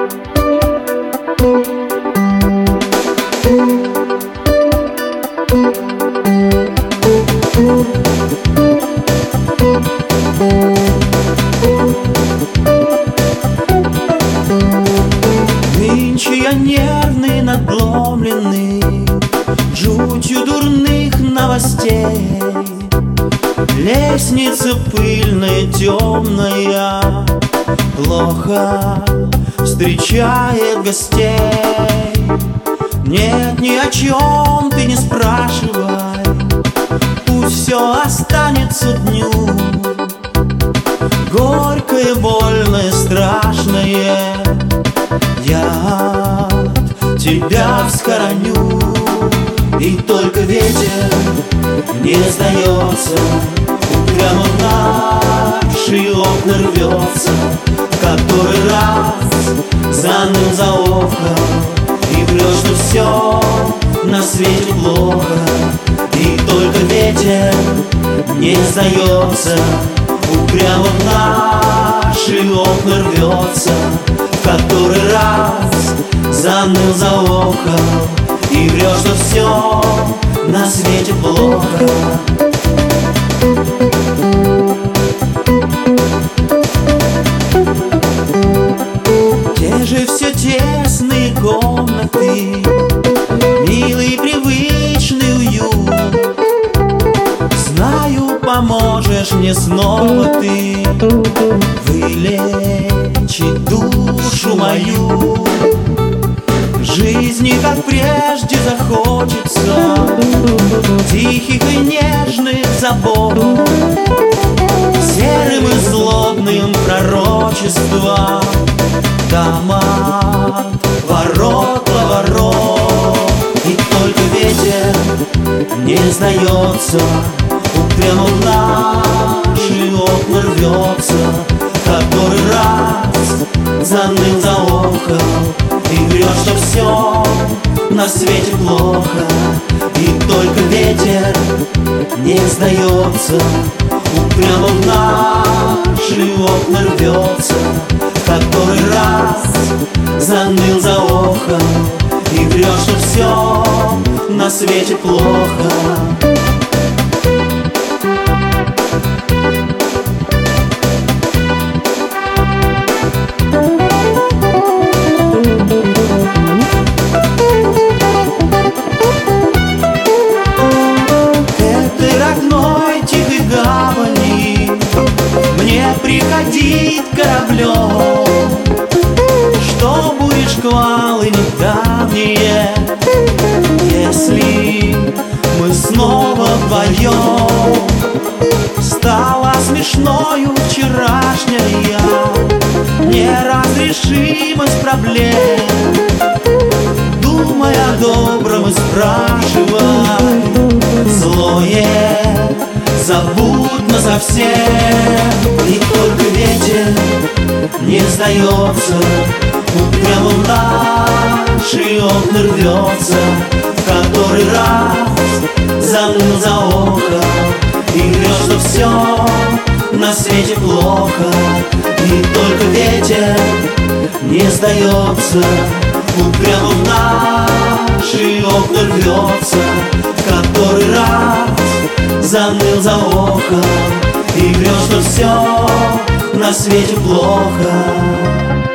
Нынче я нервный, надломленный жутью дурных новостей. Лестница пыльная, темная, плохо встречает гостей. Нет, ни о чем ты не спрашивай, пусть все останется дню. Горькое, больное, страшное я от тебя вскороню. И только ветер не сдается, прямо в наши окна рвется, который раз заныл за ухом и врет, что все на свете плохо. И только ветер не сдается, прямо в наши окна рвется, который раз заныл за ухом и врет, что все на свете плохо. Те же все тесные комнаты, милый привычный уют. Знаю, поможешь мне снова ты вылечить душу мою. Жизни, как прежде, захочется тихих и нежных забот, серым и злобным пророчеством дома ворот ворот. И только ветер не сдается, прямо в наши окна рвется, который раз заныл за ухом и врет, что все на свете плохо. И только ветер не сдается, прямо в наши окна рвется, который раз заныл за ухом и врет, что все на свете плохо. Мне приходить кораблем, что будет шквалы недавние, если мы снова вдвоем. Стала смешною вчерашняя неразрешимость проблем. Думай о добром и спрашивай, злое забудь насовсем. И только ветер не сдается, прямо в наши окна рвется, который раз заныл за ухом и врет, что все на свете плохо. И только ветер не сдается, прямо в наши окна рвется, который раз заныл за ухом и врет, что все на свете плохо.